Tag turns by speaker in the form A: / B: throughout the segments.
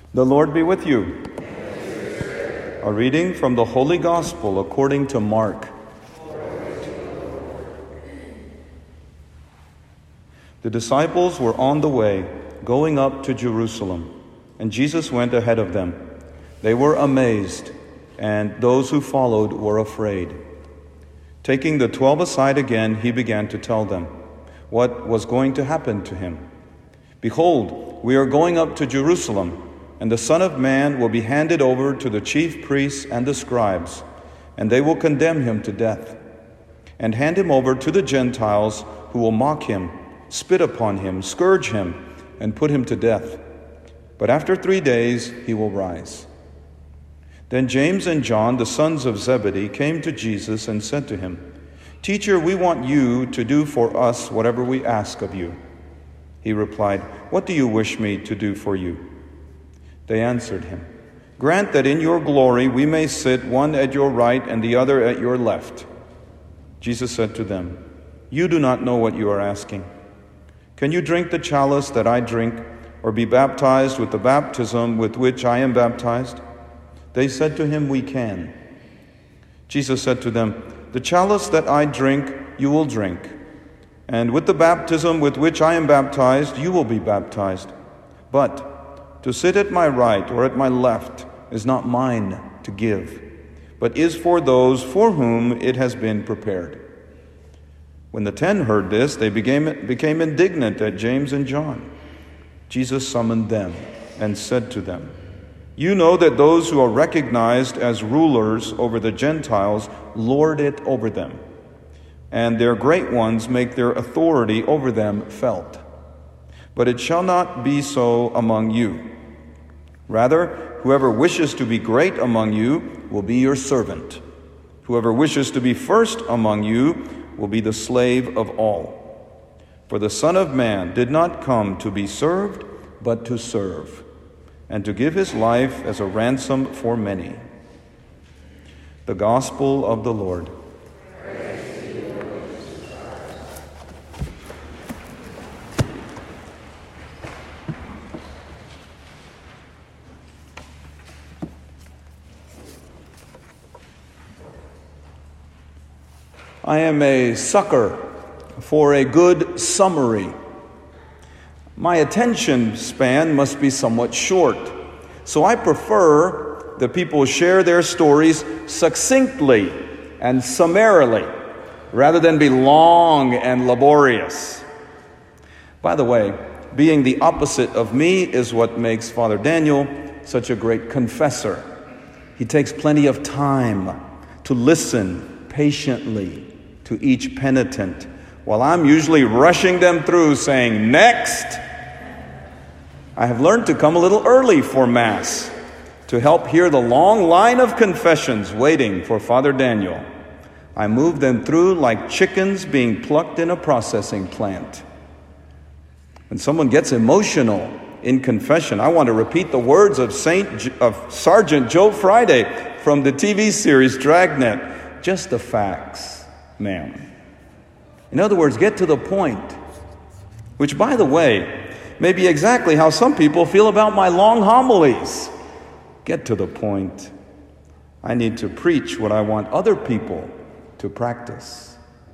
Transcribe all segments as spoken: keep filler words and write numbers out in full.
A: The Lord be with you. A reading from the Holy Gospel according to Mark. The disciples were on the way, going up to Jerusalem, and Jesus went ahead of them. They were amazed, and those who followed were afraid. Taking the twelve aside again, he began to tell them what was going to happen to him. "Behold, we are going up to Jerusalem, and the Son of Man will be handed over to the chief priests and the scribes, and they will condemn him to death, and hand him over to the Gentiles, who will mock him, spit upon him, scourge him, and put him to death. But after three days he will rise." Then James and John, the sons of Zebedee, came to Jesus and said to him, "Teacher, we want you to do for us whatever we ask of you." He replied, "What do you wish me to do for you?" They answered him, "Grant that in your glory we may sit one at your right and the other at your left." Jesus said to them, "You do not know what you are asking. Can you drink the chalice that I drink, or be baptized with the baptism with which I am baptized?" They said to him, "We can." Jesus said to them, "The chalice that I drink, you will drink, and with the baptism with which I am baptized, you will be baptized. But to sit at my right or at my left is not mine to give, but is for those for whom it has been prepared." When the ten heard this, they became, became indignant at James and John. Jesus summoned them and said to them, "You know that those who are recognized as rulers over the Gentiles lord it over them, and their great ones make their authority over them felt. But it shall not be so among you. Rather, whoever wishes to be great among you will be your servant. Whoever wishes to be first among you will be the slave of all. For the Son of Man did not come to be served, but to serve, and to give his life as a ransom for many." The Gospel of the Lord. I am a sucker for a good summary. My attention span must be somewhat short, so I prefer that people share their stories succinctly and summarily, rather than be long and laborious. By the way, being the opposite of me is what makes Father Daniel such a great confessor. He takes plenty of time to listen patiently to each penitent, while I'm usually rushing them through saying, "Next!" I have learned to come a little early for Mass to help hear the long line of confessions waiting for Father Daniel. I move them through like chickens being plucked in a processing plant. When someone gets emotional in confession, I want to repeat the words of Saint of Sergeant Joe Friday from the T V series Dragnet. "Just the facts, ma'am." In other words, get to the point. Which, by the way, may be exactly how some people feel about my long homilies. Get to the point. I need to preach what I want other people to practice.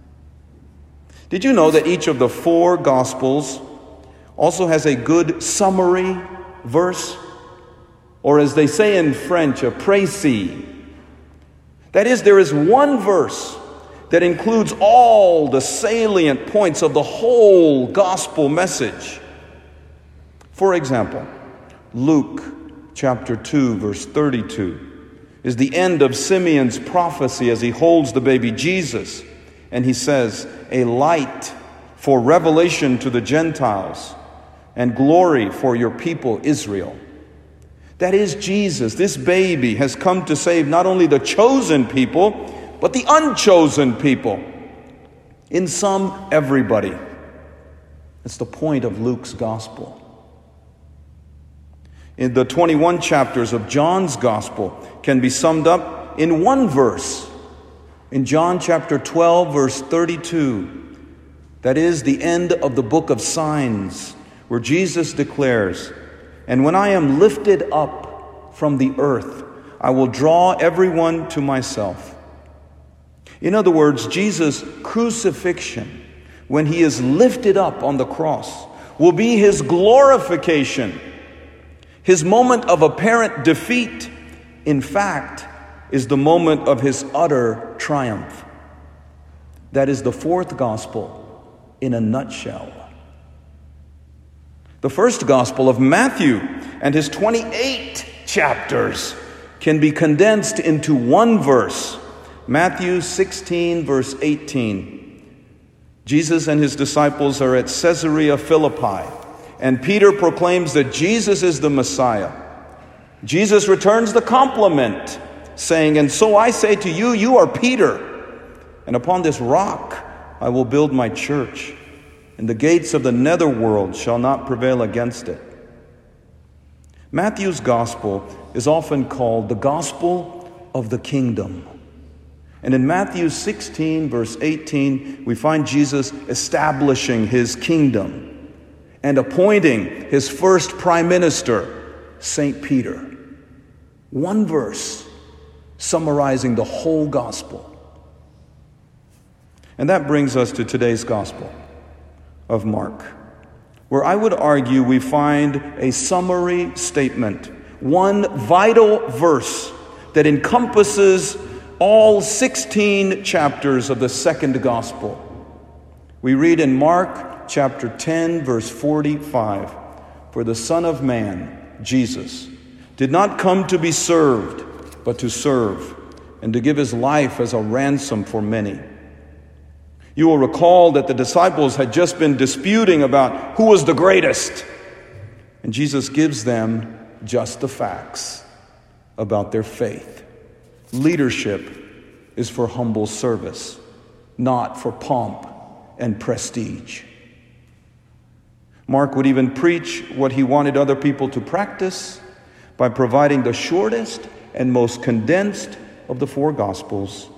A: Did you know that each of the four Gospels also has a good summary verse? Or as they say in French, a précis. That is, there is one verse that includes all the salient points of the whole gospel message. For example, Luke chapter two, verse thirty-two is the end of Simeon's prophecy as he holds the baby Jesus. And he says, "A light for revelation to the Gentiles and glory for your people Israel." That is Jesus. This baby has come to save not only the chosen people, but the unchosen people. In sum, everybody. That's the point of Luke's gospel. In the twenty-one chapters of John's gospel can be summed up in one verse. In John chapter twelve, verse thirty-two, that is the end of the book of signs, where Jesus declares, And when I am lifted up from the earth, I will draw everyone to myself. In other words, Jesus' crucifixion, when he is lifted up on the cross, will be his glorification. His moment of apparent defeat, in fact, is the moment of his utter triumph. That is the fourth gospel in a nutshell. The first gospel of Matthew and his twenty-eight chapters can be condensed into one verse. Matthew sixteen, verse eighteen. Jesus and his disciples are at Caesarea Philippi, and Peter proclaims that Jesus is the Messiah. Jesus returns the compliment, saying, "And so I say to you, you are Peter, and upon this rock I will build my church, and the gates of the netherworld shall not prevail against it." Matthew's gospel is often called the gospel of the kingdom. And in Matthew sixteen, verse eighteen, we find Jesus establishing his kingdom and appointing his first prime minister, Saint Peter. One verse summarizing the whole gospel. And that brings us to today's gospel of Mark, where I would argue we find a summary statement, one vital verse that encompasses all sixteen chapters of the second gospel. We read in Mark chapter ten, verse forty-five, "For the Son of Man, Jesus, did not come to be served, but to serve, and to give his life as a ransom for many." You will recall that the disciples had just been disputing about who was the greatest. And Jesus gives them just the facts about their faith. Leadership is for humble service, not for pomp and prestige. Mark would even preach what he wanted other people to practice by providing the shortest and most condensed of the four Gospels.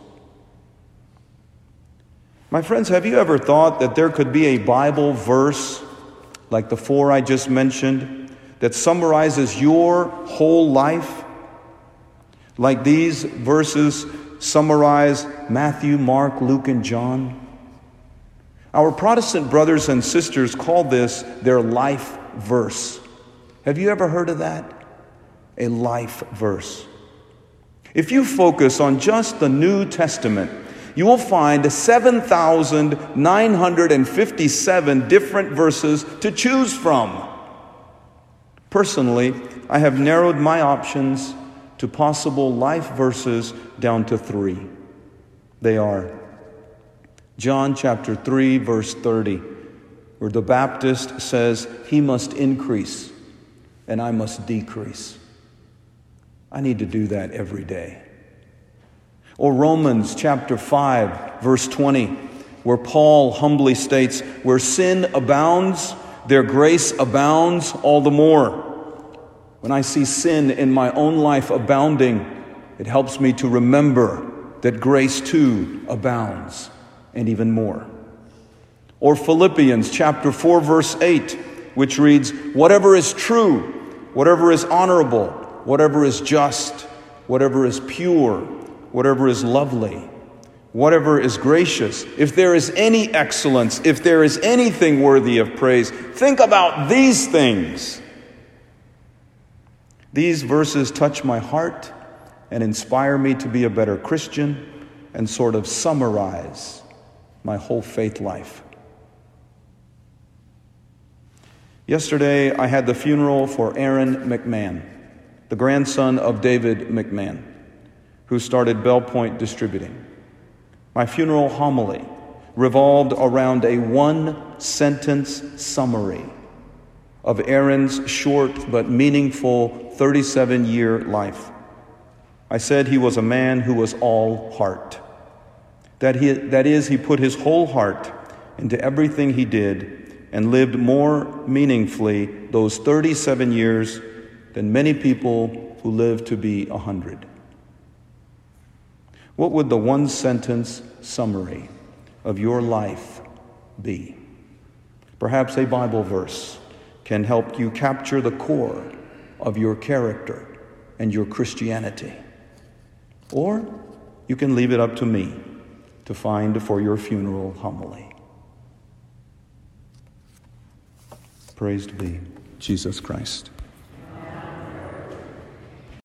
A: My friends, have you ever thought that there could be a Bible verse like the four I just mentioned that summarizes your whole life? Like these verses summarize Matthew, Mark, Luke, and John? Our Protestant brothers and sisters call this their life verse. Have you ever heard of that? A life verse. If you focus on just the New Testament, you will find seven thousand nine hundred fifty-seven different verses to choose from. Personally, I have narrowed my options to possible life verses down to three. They are John chapter three, verse thirty, where the Baptist says, "He must increase and I must decrease." I need to do that every day. Or Romans chapter five, verse twenty, where Paul humbly states, "Where sin abounds, there grace abounds all the more." When I see sin in my own life abounding, it helps me to remember that grace too abounds, and even more. Or Philippians chapter four, verse eight, which reads, "Whatever is true, whatever is honorable, whatever is just, whatever is pure, whatever is lovely, whatever is gracious, if there is any excellence, if there is anything worthy of praise, think about these things." These verses touch my heart and inspire me to be a better Christian and sort of summarize my whole faith life. Yesterday, I had the funeral for Aaron McMahon, the grandson of David McMahon, who started Bell Point Distributing. My funeral homily revolved around a one-sentence summary of Aaron's short but meaningful thirty-seven-year life. I said he was a man who was all heart. That, he, that is, he put his whole heart into everything he did and lived more meaningfully those thirty-seven years than many people who live to be a hundred. What would the one-sentence summary of your life be? Perhaps a Bible verse can help you capture the core of your character and your Christianity. Or you can leave it up to me to find for your funeral homily. Praised be Jesus Christ.